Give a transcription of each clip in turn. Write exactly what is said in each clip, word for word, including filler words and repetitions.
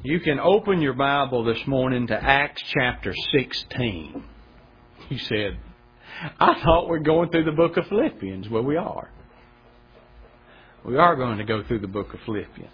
You can open your Bible this morning to Acts chapter sixteen. He said, I thought we're going through the book of Philippians. Well, we are. We are going to go through the book of Philippians.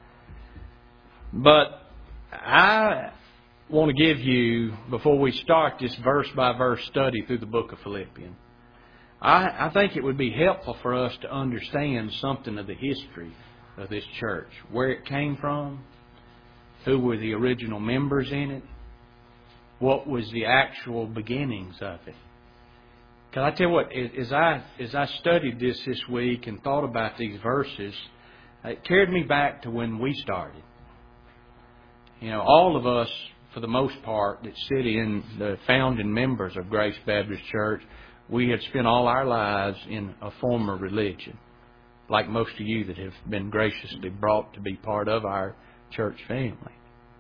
But I want to give you, before we start this verse-by-verse study through the book of Philippians, I, I think it would be helpful for us to understand something of the history of this church, where it came from, who were the original members in it, what was the actual beginnings of it. Can I tell you what, as I, as I studied this this week and thought about these verses, it carried me back to when we started. You know, all of us, for the most part, that sit in the founding members of Grace Baptist Church, we had spent all our lives in a former religion, like most of you that have been graciously brought to be part of our church family.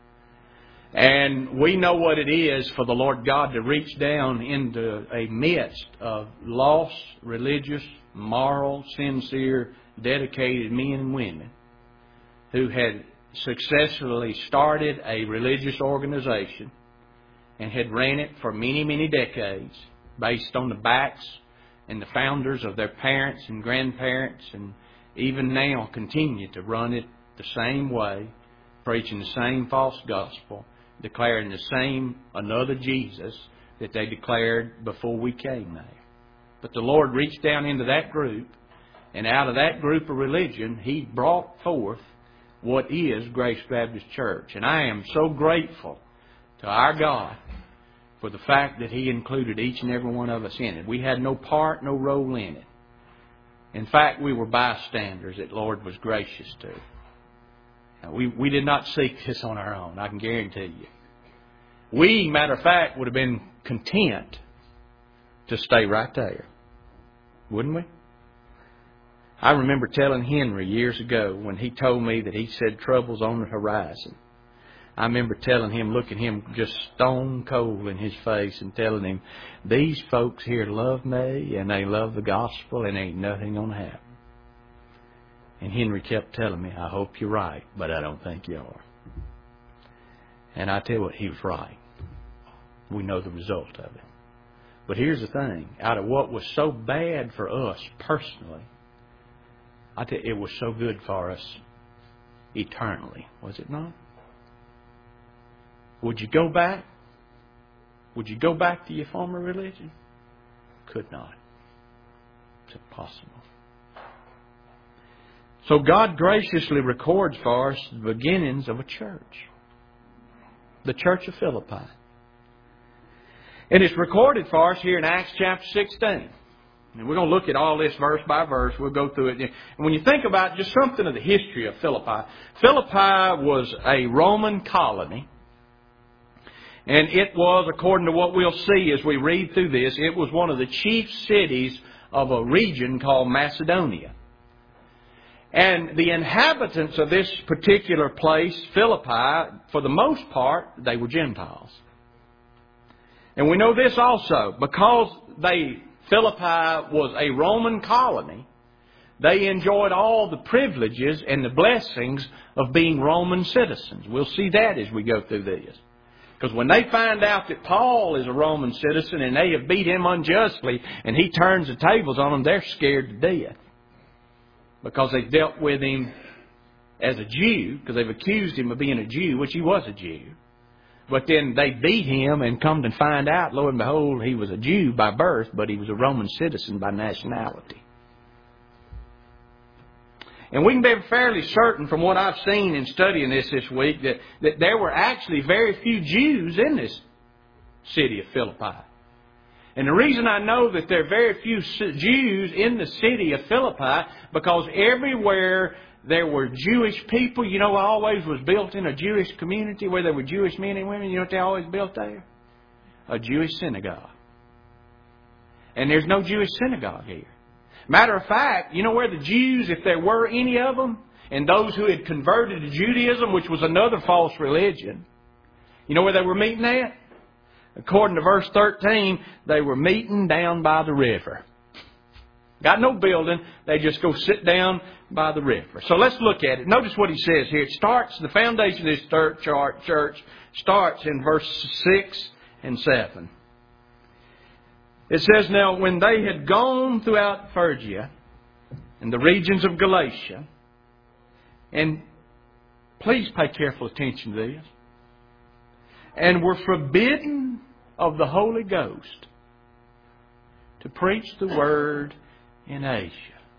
And we know what it is for the Lord God to reach down into a midst of lost, religious, moral, sincere, dedicated men and women who had successfully started a religious organization and had ran it for many, many decades based on the backs and the founders of their parents and grandparents, and even now continue to run it the same way, preaching the same false gospel, declaring the same another Jesus that they declared before we came there. But the Lord reached down into that group, and out of that group of religion, He brought forth what is Grace Baptist Church. And I am so grateful to our God for the fact that He included each and every one of us in it. We had no part, no role in it. In fact, we were bystanders that the Lord was gracious to. Now, we, we did not seek this on our own, I can guarantee you. We, matter of fact, would have been content to stay right there. Wouldn't we? I remember telling Henry years ago when he told me that he said trouble's on the horizon. I remember telling him, looking him just stone cold in his face and telling him, these folks here love me and they love the gospel and ain't nothing going to happen. And Henry kept telling me, I hope you're right, but I don't think you are. And I tell you what, he was right. We know the result of it. But here's the thing. Out of what was so bad for us personally, I tell you, it was so good for us eternally. Was it not? Would you go back? Would you go back to your former religion? Could not. It's impossible. So God graciously records for us the beginnings of a church. The church of Philippi. And it's recorded for us here in Acts chapter sixteen. And we're going to look at all this verse by verse. We'll go through it. And when you think about just something of the history of Philippi, Philippi was a Roman colony. And it was, according to what we'll see as we read through this, it was one of the chief cities of a region called Macedonia. And the inhabitants of this particular place, Philippi, for the most part, they were Gentiles. And we know this also, because they, Philippi was a Roman colony, they enjoyed all the privileges and the blessings of being Roman citizens. We'll see that as we go through this. Because when they find out that Paul is a Roman citizen and they have beat him unjustly and he turns the tables on them, they're scared to death. Because they dealt with him as a Jew, because they've accused him of being a Jew, which he was a Jew. But then they beat him and come to find out, lo and behold, he was a Jew by birth, but he was a Roman citizen by nationality. And we can be fairly certain from what I've seen in studying this this week that, that there were actually very few Jews in this city of Philippi. And the reason I know that there are very few Jews in the city of Philippi, because everywhere there were Jewish people, you know, always was built in a Jewish community where there were Jewish men and women. You know what they always built there? A Jewish synagogue. And there's no Jewish synagogue here. Matter of fact, you know where the Jews, if there were any of them, and those who had converted to Judaism, which was another false religion, you know where they were meeting at? According to verse thirteen, they were meeting down by the river. Got no building. They just go sit down by the river. So let's look at it. Notice what he says here. It starts, the foundation of this church starts in verse six and seven. It says, now when they had gone throughout Phrygia and the regions of Galatia, and please pay careful attention to this, and were forbidden of the Holy Ghost to preach the word in Asia.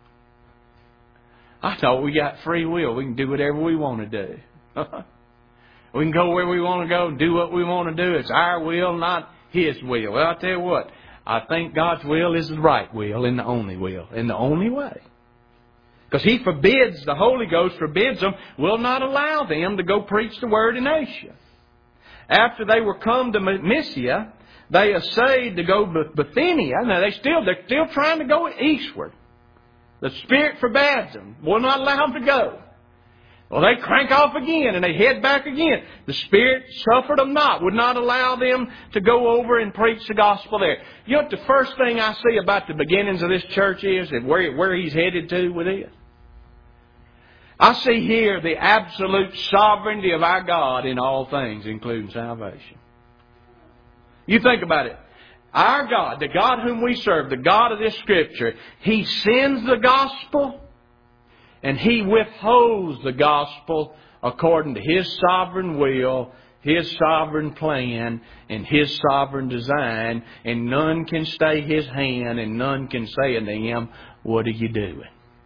I thought we got free will. We can do whatever we want to do. We can go where we want to go and do what we want to do. It's our will, not His will. Well, I'll tell you what. I think God's will is the right will and the only will and the only way. Because He forbids, the Holy Ghost forbids them, will not allow them to go preach the word in Asia. After they were come to Mysia, they essayed to go to Bithynia. Now they still, they're still trying to go eastward. The Spirit forbids them, will not allow them to go. Well, they crank off again and they head back again. The Spirit suffered them not, would not allow them to go over and preach the gospel there. You know what the first thing I see about the beginnings of this church is, and where, where He's headed to with it? I see here the absolute sovereignty of our God in all things, including salvation. You think about it. Our God, the God whom we serve, the God of this Scripture, He sends the gospel and He withholds the gospel according to His sovereign will, His sovereign plan, and His sovereign design. And none can stay His hand and none can say unto Him, what are you doing?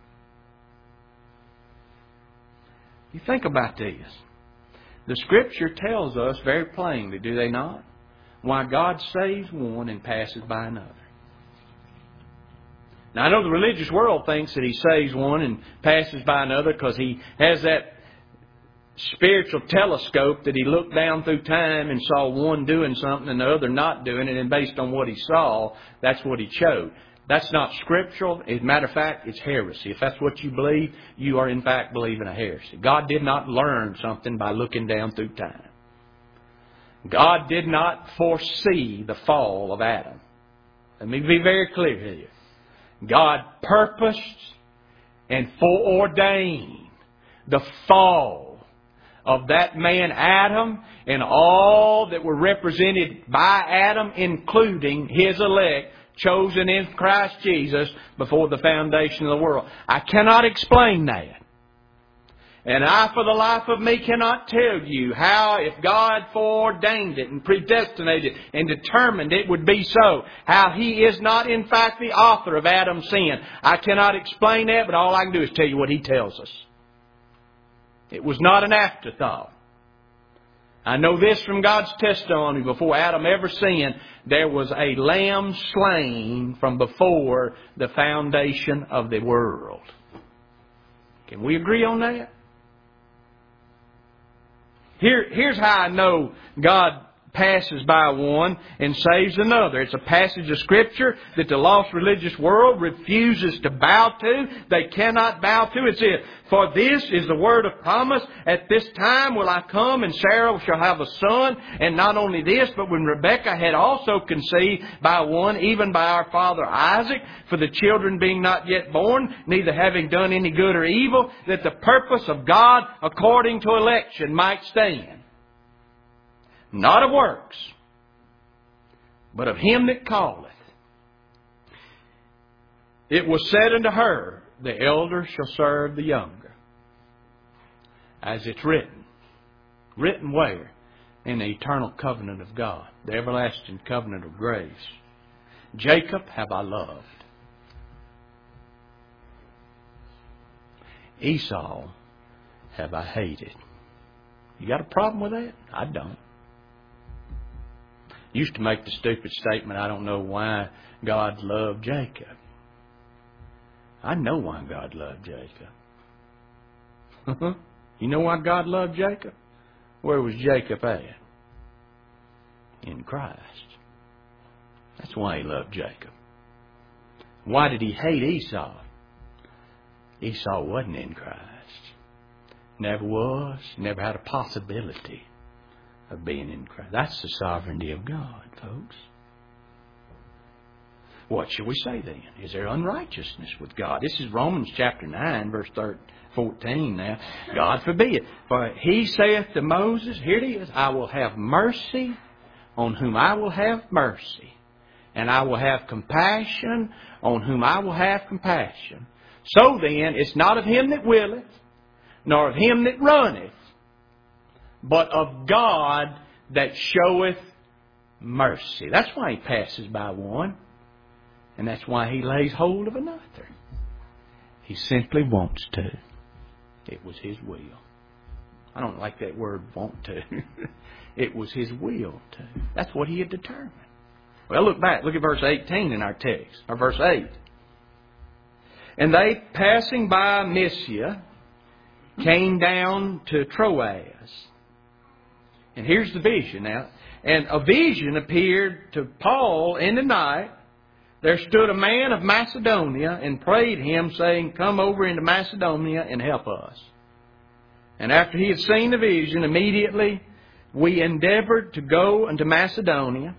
You think about this. The Scripture tells us very plainly, do they not? Why God saves one and passes by another. Now I know the religious world thinks that He saves one and passes by another because He has that spiritual telescope that He looked down through time and saw one doing something and the other not doing it, and based on what He saw, that's what He chose. That's not scriptural. As a matter of fact, it's heresy. If that's what you believe, you are in fact believing a heresy. God did not learn something by looking down through time. God did not foresee the fall of Adam. Let me be very clear here. God purposed and foreordained the fall of that man Adam and all that were represented by Adam, including his elect, chosen in Christ Jesus before the foundation of the world. I cannot explain that. And I, for the life of me, cannot tell you how, if God foreordained it and predestinated it and determined it would be so, how He is not in fact the author of Adam's sin. I cannot explain that, but all I can do is tell you what He tells us. It was not an afterthought. I know this from God's testimony. Before Adam ever sinned, there was a lamb slain from before the foundation of the world. Can we agree on that? Here, here's how I know God passes by one and saves another. It's a passage of Scripture that the lost religious world refuses to bow to. They cannot bow to. It's it. For this is the word of promise. At this time will I come, and Sarah shall have a son. And not only this, but when Rebekah had also conceived by one, even by our father Isaac, for the children being not yet born, neither having done any good or evil, that the purpose of God according to election might stand. Not of works, but of Him that calleth. It was said unto her, the elder shall serve the younger. As it's written. Written where? In the eternal covenant of God. The everlasting covenant of grace. Jacob have I loved. Esau have I hated. You got a problem with that? I don't. Used to make the stupid statement, I don't know why God loved Jacob. I know why God loved Jacob. You know why God loved Jacob? Where was Jacob at? In Christ. That's why He loved Jacob. Why did He hate Esau? Esau wasn't in Christ. Never was. Never had a possibility of being in Christ. That's the sovereignty of God, folks. What shall we say then? Is there unrighteousness with God? This is Romans chapter nine, verse fourteen now. God forbid. For he saith to Moses, here it is, I will have mercy on whom I will have mercy, and I will have compassion on whom I will have compassion. So then, it's not of him that willeth, nor of him that runneth, but of God that showeth mercy. That's why he passes by one. And that's why he lays hold of another. He simply wants to. It was his will. I don't like that word, want to. It was his will to. That's what he had determined. Well, look back. Look at verse eighteen in our text. Or verse eight. And they, passing by Mysia, came down to Troas. And here's the vision now. And a vision appeared to Paul in the night. There stood a man of Macedonia and prayed him, saying, Come over into Macedonia and help us. And after he had seen the vision, immediately we endeavored to go unto Macedonia,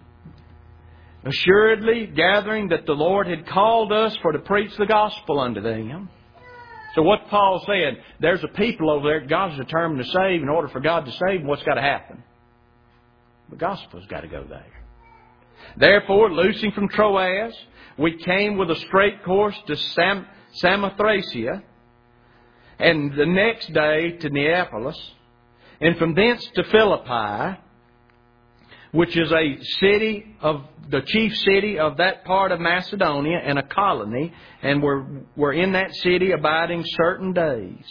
assuredly gathering that the Lord had called us for to preach the gospel unto them. So what Paul said, there's a people over there that God's determined to save. In order for God to save them, what's got to happen? The gospel's got to go there. Therefore, loosing from Troas, we came with a straight course to Sam, Samothracia, and the next day to Neapolis, and from thence to Philippi, which is a city of the chief city of that part of Macedonia and a colony, and we're, we're in that city abiding certain days.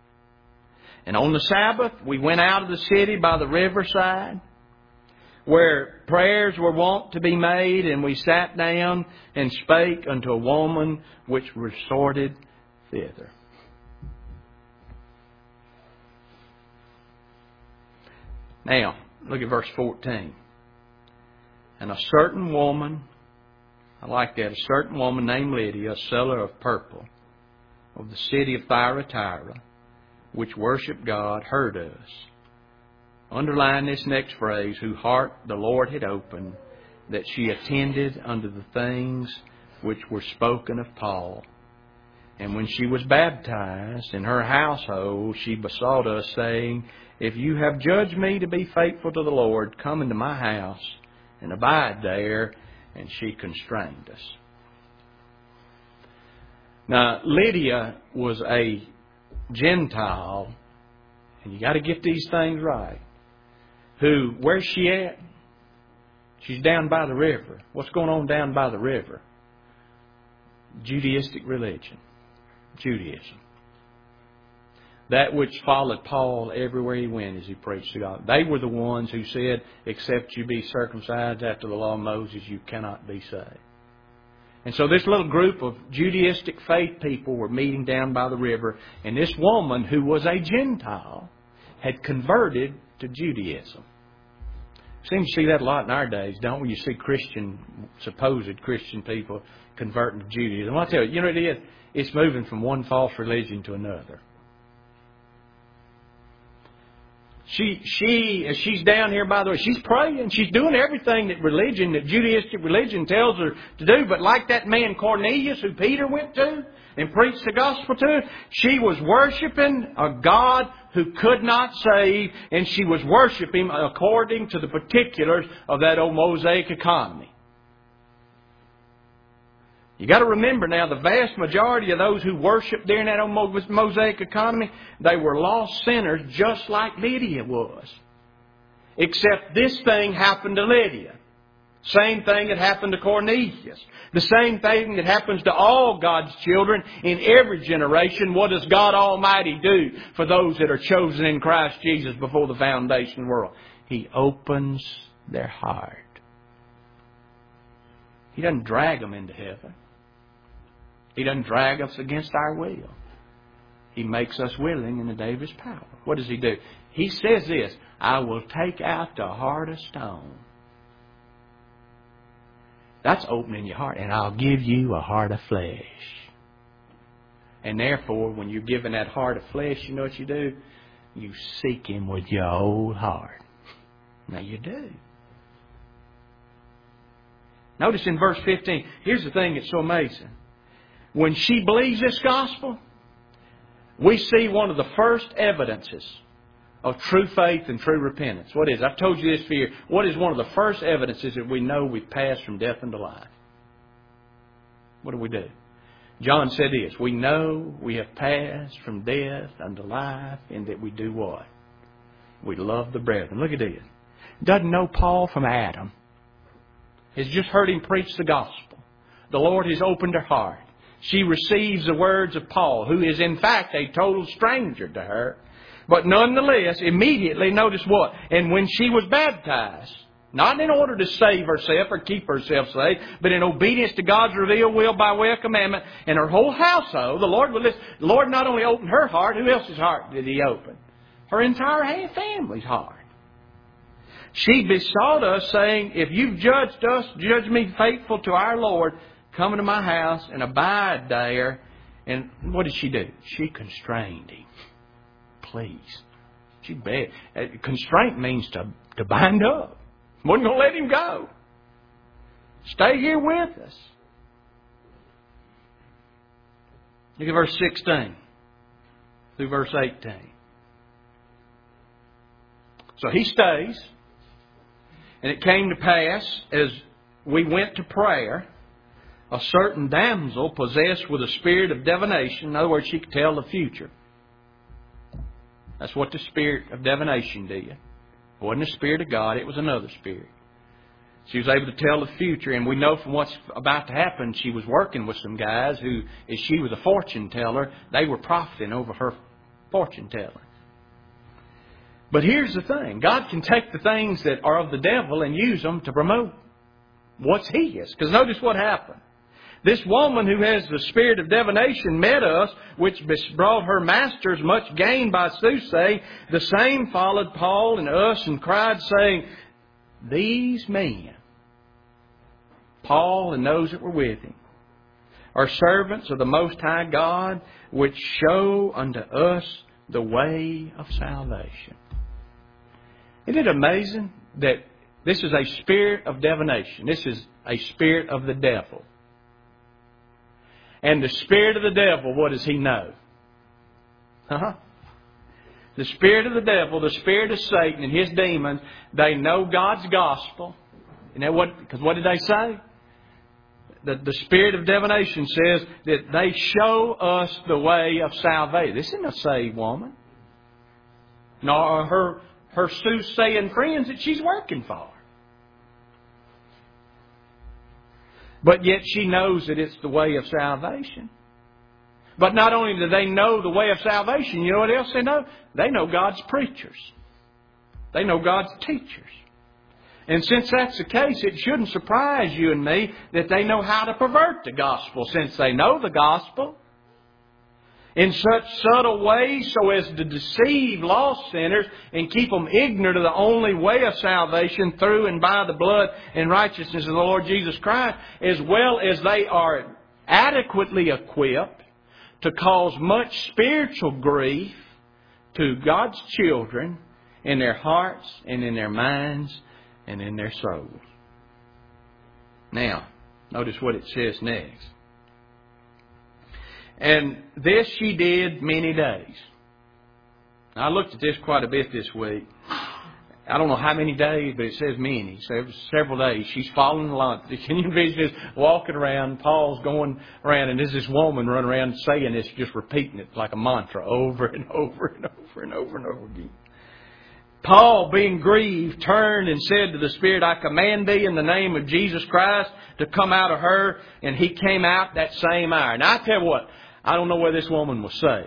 And on the Sabbath, we went out of the city by the riverside, where prayers were wont to be made, and we sat down and spake unto a woman which resorted thither. Now, look at verse fourteen. And a certain woman, I like that, a certain woman named Lydia, a seller of purple, of the city of Thyatira, which worshipped God, heard us. Underline this next phrase, whose heart the Lord had opened, that she attended unto the things which were spoken of Paul. And when she was baptized in her household, she besought us, saying, If you have judged me to be faithful to the Lord, come into my house and abide there. And she constrained us. Now, Lydia was a Gentile, and you got to get these things right. Who, where's she at? She's down by the river. What's going on down by the river? Judaistic religion. Judaism. That which followed Paul everywhere he went as he preached the gospel. They were the ones who said, except you be circumcised after the law of Moses, you cannot be saved. And so this little group of Judaistic faith people were meeting down by the river, and this woman, who was a Gentile, had converted to Judaism. Seems to see that a lot in our days, don't we? You see Christian, supposed Christian people converting to Judaism. Well, I'll tell you, you know what it is? It's moving from one false religion to another. She, she, as she's down here, by the way, she's praying. She's doing everything that religion, that Judaistic religion tells her to do. But like that man Cornelius, who Peter went to and preached the gospel to, she was worshiping a God who could not save, and she was worshiping according to the particulars of that old Mosaic economy. You got to remember now, the vast majority of those who worshiped during that old Mosaic economy, they were lost sinners just like Lydia was. Except this thing happened to Lydia. Same thing that happened to Cornelius. The same thing that happens to all God's children in every generation. What does God Almighty do for those that are chosen in Christ Jesus before the foundation of the world? He opens their heart. He doesn't drag them into heaven. He doesn't drag us against our will. He makes us willing in the day of His power. What does He do? He says this, I will take out the heart of stone. That's opening your heart. And I'll give you a heart of flesh. And therefore, when you're given that heart of flesh, you know what you do? You seek Him with your whole heart. Now you do. Notice in verse fifteen, here's the thing that's so amazing. When she believes this gospel, we see one of the first evidences of true faith and true repentance. What is? I've told you this for years. What is one of the first evidences that we know we've passed from death into life? What do we do? John said this, we know we have passed from death unto life, and that we do what? We love the brethren. Look at this. Doesn't know Paul from Adam. Has just heard him preach the gospel. The Lord has opened her heart. She receives the words of Paul, who is in fact a total stranger to her. But nonetheless, immediately, notice what? And when she was baptized, not in order to save herself or keep herself saved, but in obedience to God's revealed will by way of commandment, and her whole household, the Lord will listen. The Lord not only opened her heart, who else's heart did He open? Her entire family's heart. She besought us, saying, if you've judged us, judge me faithful to our Lord. Come into my house and abide there. And what did she do? She constrained him. Please. She begged. Constraint means to, to bind up. Wasn't going to let him go. Stay here with us. Look at verse sixteen through verse eighteen. So he stays. And it came to pass, as we went to prayer, a certain damsel possessed with a spirit of divination. In other words, she could tell the future. That's what the spirit of divination did. It wasn't the Spirit of God, it was another spirit. She was able to tell the future, and we know from what's about to happen, she was working with some guys who, as she was a fortune teller, they were profiting over her fortune telling. But here's the thing. God can take the things that are of the devil and use them to promote what's His. Because notice what happened. This woman who has the spirit of divination met us, which brought her masters much gain by soothsaying. The same followed Paul and us and cried, saying, these men, Paul and those that were with him, are servants of the Most High God, which show unto us the way of salvation. Isn't it amazing that this is a spirit of divination? This is a spirit of the devil. And the spirit of the devil, what does he know? Uh-huh. The spirit of the devil, the spirit of Satan and his demons, they know God's gospel. You know what? Because what did they say? The, the spirit of divination says that they show us the way of salvation. This isn't a saved woman. Nor her, her soothsaying friends that she's working for. But yet she knows that it's the way of salvation. But not only do they know the way of salvation, you know what else they know? They know God's preachers. They know God's teachers. And since that's the case, it shouldn't surprise you and me that they know how to pervert the gospel, since they know the gospel in such subtle ways so as to deceive lost sinners and keep them ignorant of the only way of salvation through and by the blood and righteousness of the Lord Jesus Christ, as well as they are adequately equipped to cause much spiritual grief to God's children in their hearts and in their minds and in their souls. Now, notice what it says next. And this she did many days. Now, I looked at this quite a bit this week. I don't know how many days, but it says many. So several days. She's following along. Can you envision this? Walking around, Paul's going around, and there's this woman running around saying this, just repeating it like a mantra over and over and over and over and over again. Paul, being grieved, turned and said to the Spirit, I command thee in the name of Jesus Christ to come out of her. And he came out that same hour. Now, I tell you what, I don't know whether this woman was saved.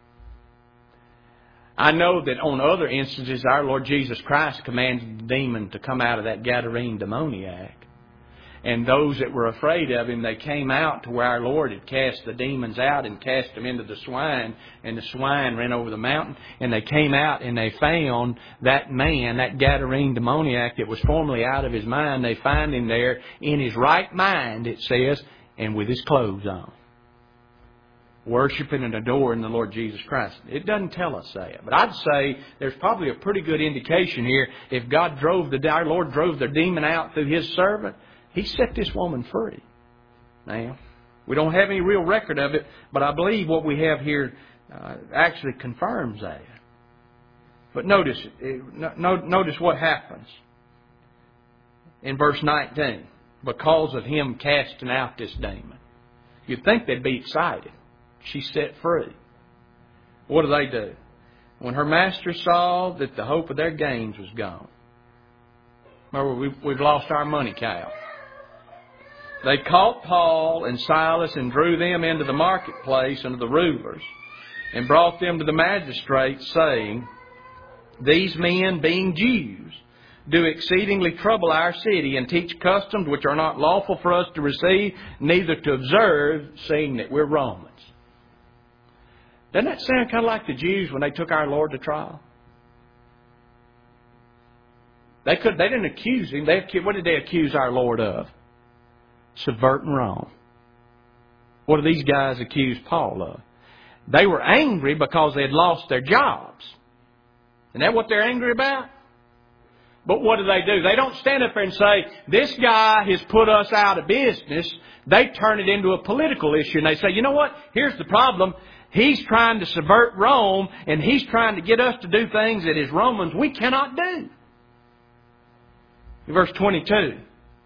I know that on other instances, our Lord Jesus Christ commanded the demon to come out of that Gadarene demoniac. And those that were afraid of him, they came out to where our Lord had cast the demons out and cast them into the swine. And the swine ran over the mountain. And they came out and they found that man, that Gadarene demoniac that was formerly out of his mind. They find him there in his right mind, it says, and with his clothes on, worshiping and adoring the Lord Jesus Christ. It doesn't tell us that. But I'd say there's probably a pretty good indication here. If God drove the, our Lord drove the demon out through His servant, He set this woman free. Now, we don't have any real record of it, but I believe what we have here uh, actually confirms that. But notice, notice what happens in verse nineteen. Because of him casting out this demon. You'd think they'd be excited. She's set free. What do they do? When her master saw that the hope of their gains was gone. Remember, we've, we've lost our money cow. They caught Paul and Silas and drew them into the marketplace under the rulers and brought them to the magistrates, saying, These men, being Jews, do exceedingly trouble our city and teach customs which are not lawful for us to receive, neither to observe, seeing that we're Romans. Doesn't that sound kind of like the Jews when they took our Lord to trial? They could. They didn't accuse Him. They, what did they accuse our Lord of? Subverting Rome. What do these guys accuse Paul of? They were angry because they had lost their jobs. Isn't that what they're angry about? But what do they do? They don't stand up there and say, this guy has put us out of business. They turn it into a political issue. And they say, you know what? Here's the problem. He's trying to subvert Rome, and he's trying to get us to do things that as Romans we cannot do. Verse twenty-two.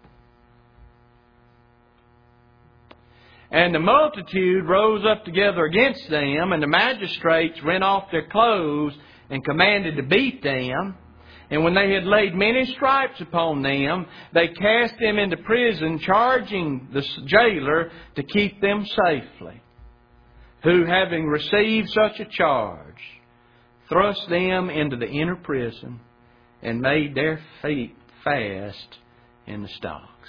And the multitude rose up together against them, and the magistrates rent off their clothes and commanded to beat them. And when they had laid many stripes upon them, they cast them into prison, charging the jailer to keep them safely. Who, having received such a charge, thrust them into the inner prison and made their feet fast in the stocks.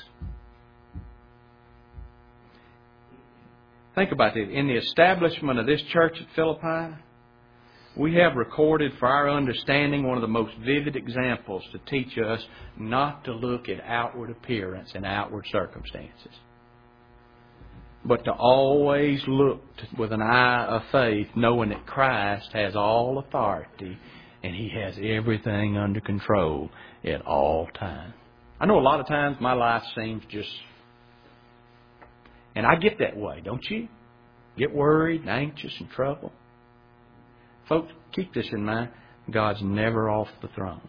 Think about it. In the establishment of this church at Philippi, we have recorded for our understanding one of the most vivid examples to teach us not to look at outward appearance and outward circumstances, but to always look with an eye of faith, knowing that Christ has all authority and He has everything under control at all times. I know a lot of times my life seems just... And I get that way, don't you? Get worried and anxious and troubled. Folks, keep this in mind. God's never off the throne.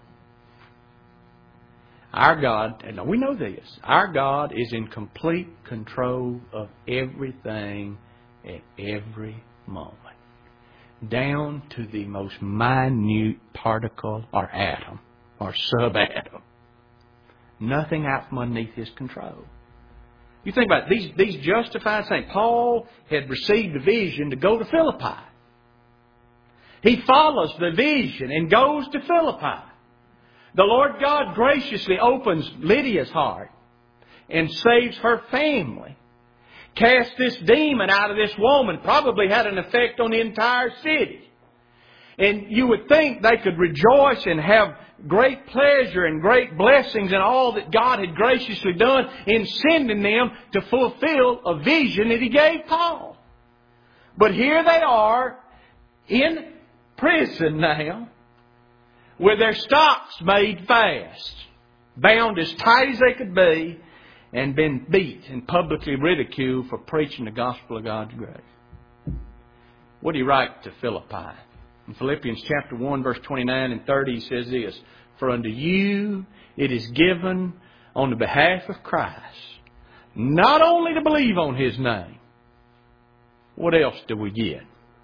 Our God, and we know this, our God is in complete control of everything at every moment. Down to the most minute particle or atom or subatom. Nothing out from underneath His control. You think about it, these, these justified saints. Paul had received a vision to go to Philippi. He follows the vision and goes to Philippi. The Lord God graciously opens Lydia's heart and saves her family. Cast this demon out of this woman. Probably had an effect on the entire city. And you would think they could rejoice and have great pleasure and great blessings in all that God had graciously done in sending them to fulfill a vision that He gave Paul. But here they are in prison now, with their stocks made fast, bound as tight as they could be, and been beat and publicly ridiculed for preaching the gospel of God's grace. What do you write to Philippi? In Philippians chapter one, verse twenty-nine and thirty, he says this, For unto you it is given on the behalf of Christ, not only to believe on His name. What else do we get?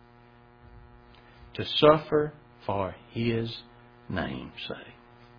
To suffer for His name's sake.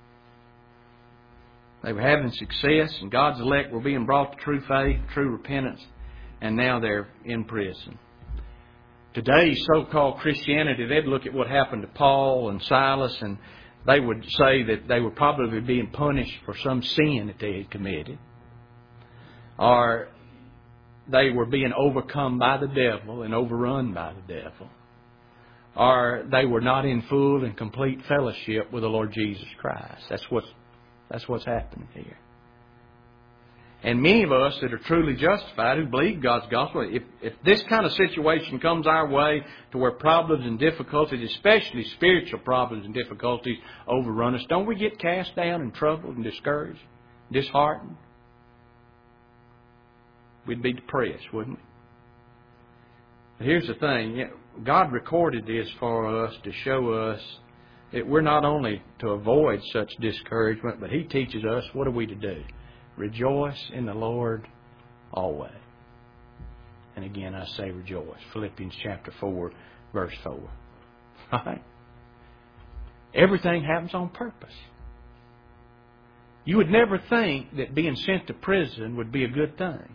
They were having success, and God's elect were being brought to true faith, true repentance, and now they're in prison. Today's so-called Christianity, they'd look at what happened to Paul and Silas, and they would say that they were probably being punished for some sin that they had committed. Or they were being overcome by the devil and overrun by the devil. Or they were not in full and complete fellowship with the Lord Jesus Christ. That's what's, that's what's happening here. And many of us that are truly justified, who believe God's gospel, if, if this kind of situation comes our way to where problems and difficulties, especially spiritual problems and difficulties, overrun us, don't we get cast down and troubled and discouraged, disheartened? We'd be depressed, wouldn't we? But here's the thing. God recorded this for us to show us that we're not only to avoid such discouragement, but He teaches us what are we to do? Rejoice in the Lord always. And again, I say rejoice. Philippians chapter four, verse four. Right? Everything happens on purpose. You would never think that being sent to prison would be a good thing.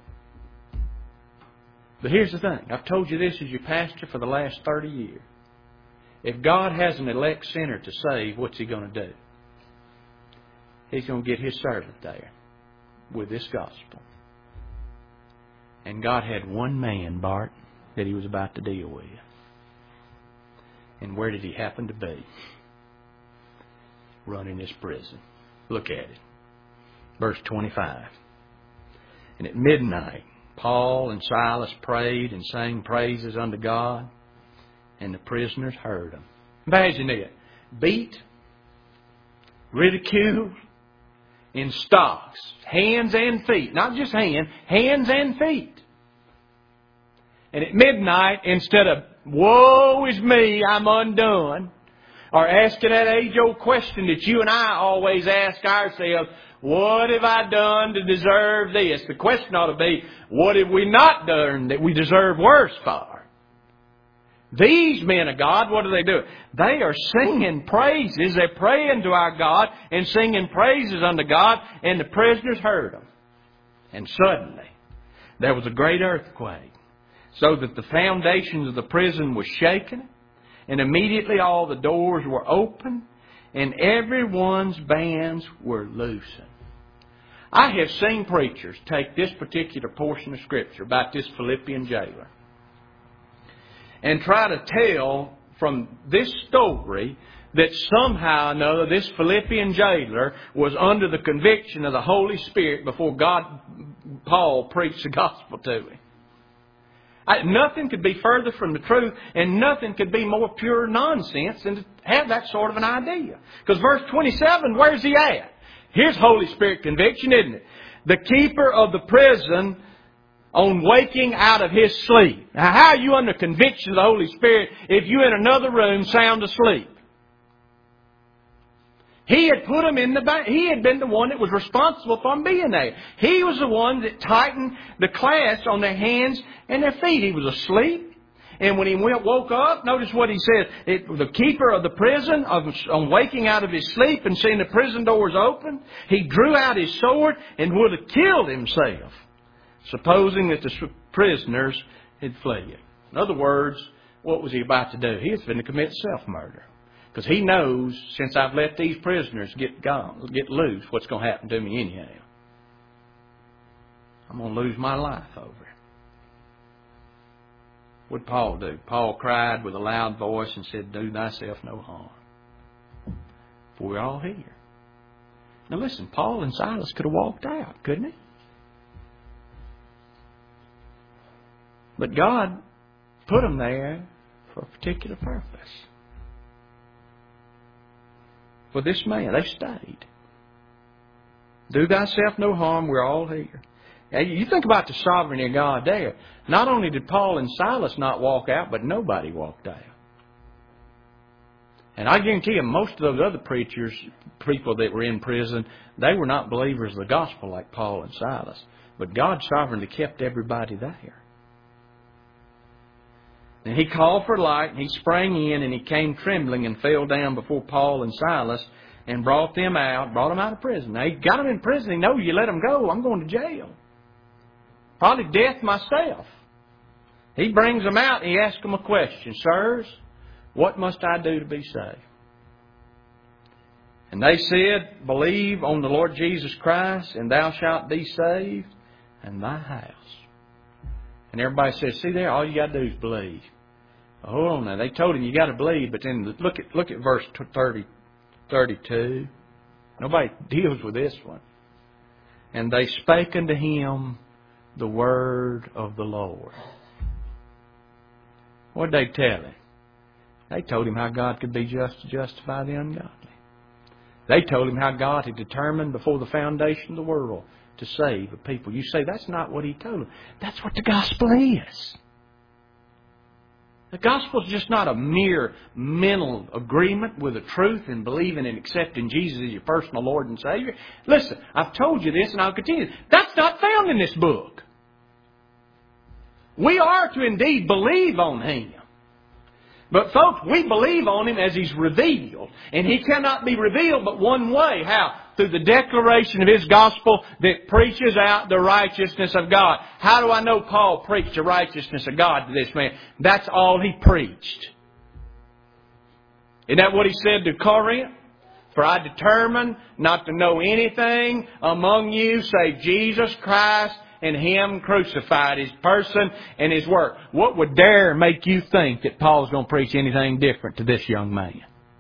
But here's the thing. I've told you this as your pastor for the last thirty years. If God has an elect sinner to save, what's He going to do? He's going to get His servant there with this gospel. And God had one man, Bart, that He was about to deal with. And where did he happen to be? Running this prison. Look at it. Verse twenty-five. And at midnight, Paul and Silas prayed and sang praises unto God, and the prisoners heard them. Imagine it. Beat, ridiculed, in stocks, hands and feet. Not just hands, hands and feet. And at midnight, instead of, woe is me, I'm undone, or asking that age-old question that you and I always ask ourselves, what have I done to deserve this? The question ought to be, what have we not done that we deserve worse for? These men of God, what do they do? They are singing praises. They're praying to our God and singing praises unto God, and the prisoners heard them. And suddenly, there was a great earthquake, so that the foundations of the prison was shaken, and immediately all the doors were opened, and everyone's bands were loosened. I have seen preachers take this particular portion of Scripture about this Philippian jailer and try to tell from this story that somehow or another this Philippian jailer was under the conviction of the Holy Spirit before God, Paul, preached the gospel to him. I, nothing could be further from the truth, and nothing could be more pure nonsense than to have that sort of an idea. Because verse twenty-seven, where's he at? Here's Holy Spirit conviction, isn't it? The keeper of the prison on waking out of his sleep. Now, how are you under conviction of the Holy Spirit if you're in another room sound asleep? He had put him in the back. He had been the one that was responsible for him being there. He was the one that tightened the clasps on their hands and their feet. He was asleep. And when he woke up, notice what he said. It, the keeper of the prison, of, on waking out of his sleep and seeing the prison doors open, he drew out his sword and would have killed himself, supposing that the prisoners had fled. In other words, what was he about to do? He was going to commit self-murder. Because he knows, since I've let these prisoners get gone, get loose, what's going to happen to me anyhow. I'm going to lose my life over it. What did Paul do? Paul cried with a loud voice and said, do thyself no harm. For we're all here. Now listen, Paul and Silas could have walked out, couldn't he? But God put them there for a particular purpose. For this man, they stayed. Do thyself no harm, we're all here. Now, you think about the sovereignty of God there. Not only did Paul and Silas not walk out, but nobody walked out. And I guarantee you, most of those other preachers, people that were in prison, they were not believers of the gospel like Paul and Silas. But God sovereignly kept everybody there. And he called for light, and he sprang in, and he came trembling and fell down before Paul and Silas and brought them out, brought them out of prison. Now, he got them in prison. He knows you let them go, I'm going to jail. Probably death myself. He brings them out and he asks them a question. Sirs, what must I do to be saved? And they said, believe on the Lord Jesus Christ, and thou shalt be saved, and thy house. And everybody says, see there, all you got to do is believe. Hold on now. They told him you got to believe, but then look at look at verse thirty, thirty-two. Nobody deals with this one. And they spake unto him the word of the Lord. What did they tell him? They told him how God could be just to justify the ungodly. They told him how God had determined before the foundation of the world to save a people. You say, that's not what He told them. That's what the gospel is. The gospel is just not a mere mental agreement with the truth and believing and accepting Jesus as your personal Lord and Savior. Listen, I've told you this and I'll continue. That's not found in this book. We are to indeed believe on Him. But folks, we believe on Him as He's revealed. And He cannot be revealed but one way. How? Through the declaration of His gospel that preaches out the righteousness of God. How do I know Paul preached the righteousness of God to this man? That's all he preached. Isn't that what he said to Corinth? For I determined not to know anything among you save Jesus Christ and Him crucified, His person and His work. What would dare make you think that Paul's going to preach anything different to this young man?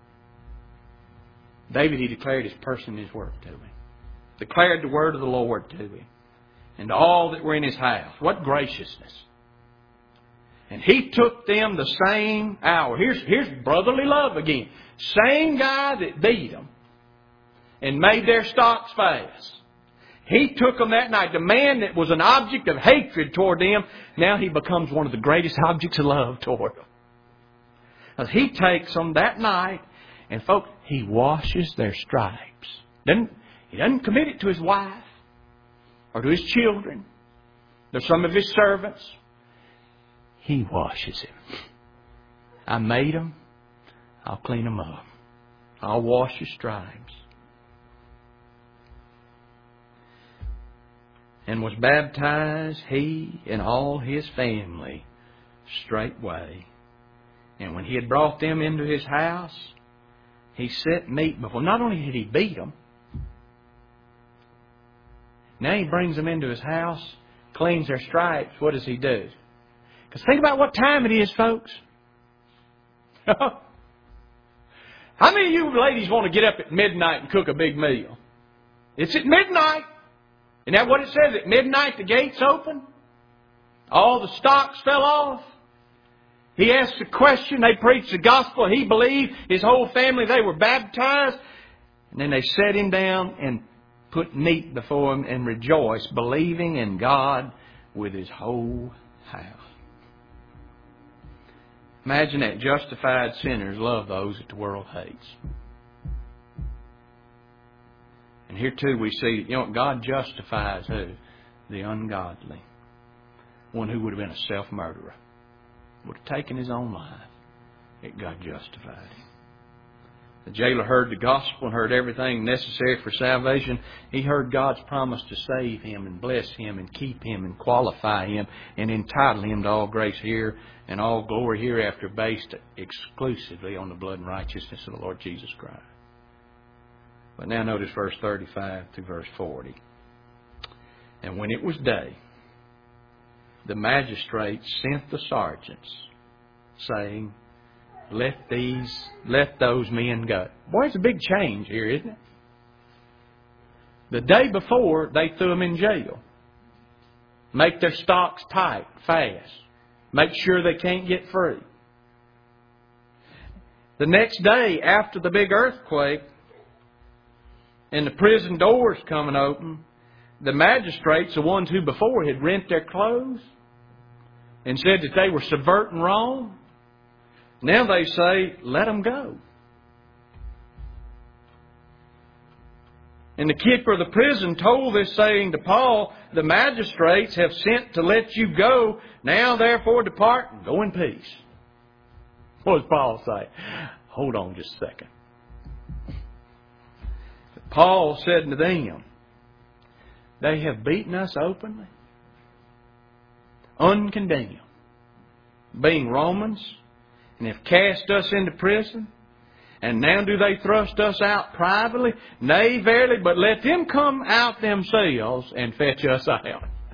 David, he declared His person and His work to him. Declared the word of the Lord to him. And to all that were in his house. What graciousness. And he took them the same hour. Here's, here's brotherly love again. Same guy that beat them and made their stocks fast. He took them that night. The man that was an object of hatred toward them, now he becomes one of the greatest objects of love toward them. As he takes them that night, and folks, he washes their stripes. Doesn't, he doesn't commit it to his wife or to his children. There's some of his servants. He washes him. I made them. I'll clean them up. I'll wash his stripes. And was baptized, he and all his family, straightway. And when he had brought them into his house, he set meat before. Not only did he beat them, now he brings them into his house, cleans their stripes. What does he do? Because think about what time it is, folks. How many of you ladies want to get up at midnight and cook a big meal? It's at midnight. Isn't that what it says? At midnight the gates open. All the stocks fell off. He asked a question. They preached the gospel. He believed. His whole family, they were baptized. And then they set him down and put meat before him and rejoiced, believing in God with his whole house. Imagine that. Justified sinners love those that the world hates. And here too we see, you know, God justifies who? The ungodly. One who would have been a self-murderer. Would have taken his own life. Yet God justified him. The jailer heard the gospel and heard everything necessary for salvation. He heard God's promise to save him and bless him and keep him and qualify him and entitle him to all grace here and all glory hereafter based exclusively on the blood and righteousness of the Lord Jesus Christ. But now notice verse thirty-five to verse forty. And when it was day, the magistrates sent the sergeants, saying, Let these, let those men go. Boy, it's a big change here, isn't it? The day before, they threw them in jail. Make their stocks tight, fast. Make sure they can't get free. The next day, after the big earthquake, and the prison doors coming open, the magistrates, the ones who before had rent their clothes and said that they were subverting Rome, now they say, let them go. And the keeper of the prison told this saying to Paul, the magistrates have sent to let you go. Now therefore depart and go in peace. What does Paul say? Hold on just a second. Paul said to them, they have beaten us openly, uncondemned, being Romans, and have cast us into prison. And now do they thrust us out privately? Nay, verily, but let them come out themselves and fetch us out.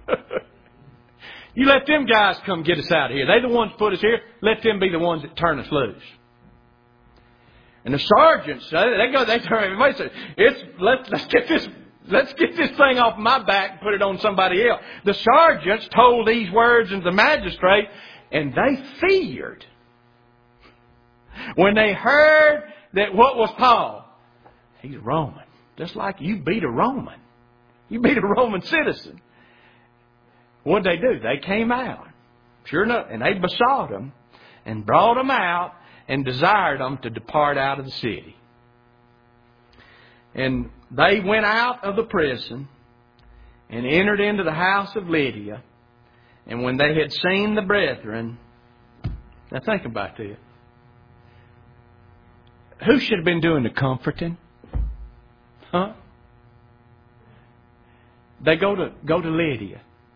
You let them guys come get us out of here. They're the ones put us here. Let them be the ones that turn us loose. And the sergeants, they go, they turn everybody say, it's let's let's get this let's get this thing off my back and put it on somebody else. The sergeants told these words to the magistrate, and they feared. When they heard that what was Paul? He's Roman. Just like you beat a Roman. You beat a Roman citizen. What'd they do? They came out. Sure enough. And they besought them and brought them out and desired them to depart out of the city. And they went out of the prison and entered into the house of Lydia. And when they had seen the brethren, now think about this. Who should have been doing the comforting? Huh? They go to go to Lydia.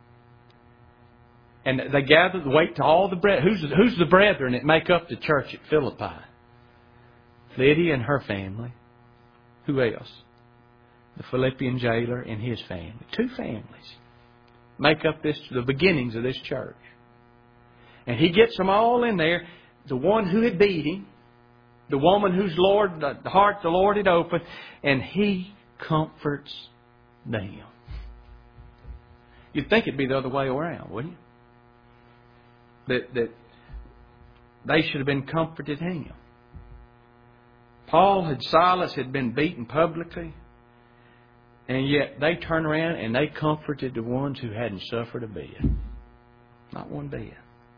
And they gather, wait to all the brethren. Who's, who's the brethren that make up the church at Philippi? Lydia and her family. Who else? The Philippian jailer and his family. Two families make up this, the beginnings of this church. And he gets them all in there. The one who had beat him, the woman whose Lord, the heart the Lord had opened, and he comforts them. You'd think it'd be the other way around, wouldn't you? That, that they should have been comforted him. Paul and Silas had been beaten publicly, and yet they turned around and they comforted the ones who hadn't suffered a bit. Not one bit.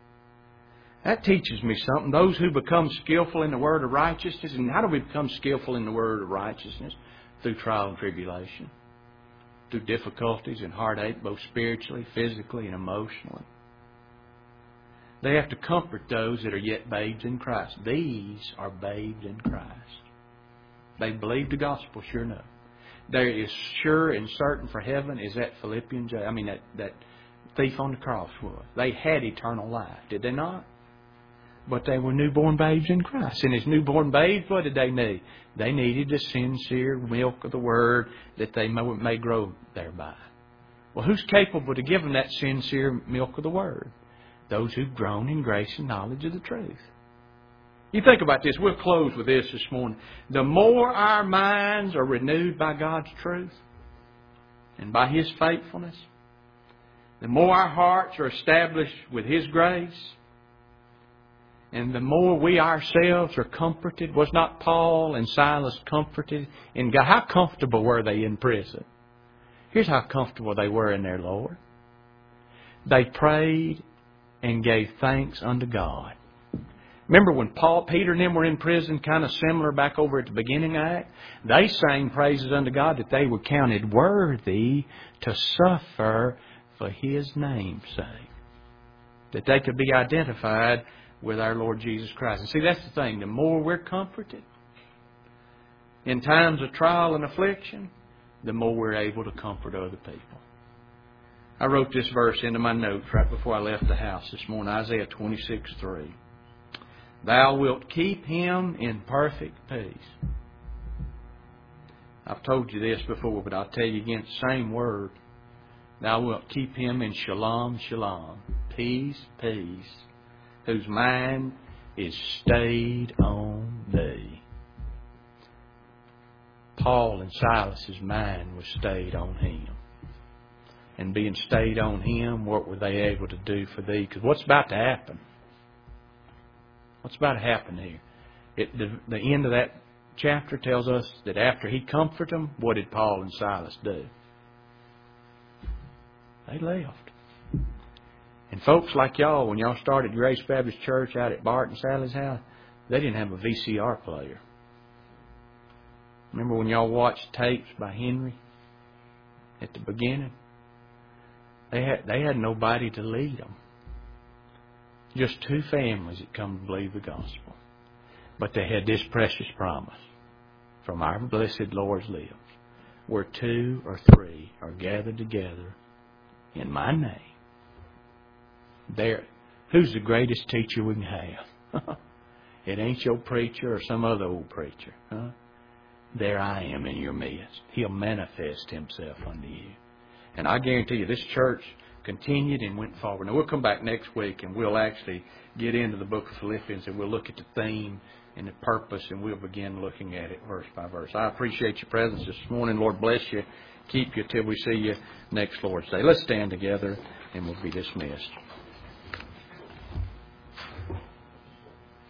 That teaches me something. Those who become skillful in the word of righteousness, and how do we become skillful in the word of righteousness? Through trial and tribulation. Through difficulties and heartache, both spiritually, physically, and emotionally. They have to comfort those that are yet babes in Christ. These are babes in Christ. They believe the gospel, sure enough. There is sure and certain for heaven is that Philippian, I mean that, that thief on the cross was. They had eternal life, did they not? But they were newborn babes in Christ. And as newborn babes, what did they need? They needed the sincere milk of the Word that they may, may grow thereby. Well, who's capable to give them that sincere milk of the Word? Those who've grown in grace and knowledge of the truth. You think about this. We'll close with this this morning. The more our minds are renewed by God's truth and by His faithfulness, the more our hearts are established with His grace, and the more we ourselves are comforted. Was not Paul and Silas comforted in God? How comfortable were they in prison? Here's how comfortable they were in their Lord. They prayed and gave thanks unto God. Remember when Paul, Peter and them were in prison, kind of similar back over at the beginning act? They sang praises unto God that they were counted worthy to suffer for His name's sake. That they could be identified with our Lord Jesus Christ. And see, that's the thing. The more we're comforted in times of trial and affliction, the more we're able to comfort other people. I wrote this verse into my notes right before I left the house this morning, Isaiah twenty-six three. Thou wilt keep him in perfect peace. I've told you this before, but I'll tell you again, the same word. Thou wilt keep him in shalom, shalom. Peace, peace. Whose mind is stayed on Thee. Paul and Silas's mind was stayed on Him. And being stayed on Him, what were they able to do for Thee? Because what's about to happen? What's about to happen here? It, the, the end of that chapter tells us that after He comforted them, what did Paul and Silas do? They left. And folks like y'all, when y'all started Grace Baptist Church out at Bart and Sally's house, they didn't have a V C R player. Remember when y'all watched tapes by Henry at the beginning? They had they had nobody to lead them. Just two families that come to believe the gospel. But they had this precious promise from our blessed Lord's lips. Where two or three are gathered together in my name. There, who's the greatest teacher we can have? It ain't your preacher or some other old preacher. Huh? There I am in your midst. He'll manifest Himself unto you. And I guarantee you, this church continued and went forward. Now, we'll come back next week and we'll actually get into the book of Philippians and we'll look at the theme and the purpose and we'll begin looking at it verse by verse. I appreciate your presence this morning. Lord bless you. Keep you till we see you next Lord's Day. Let's stand together and we'll be dismissed.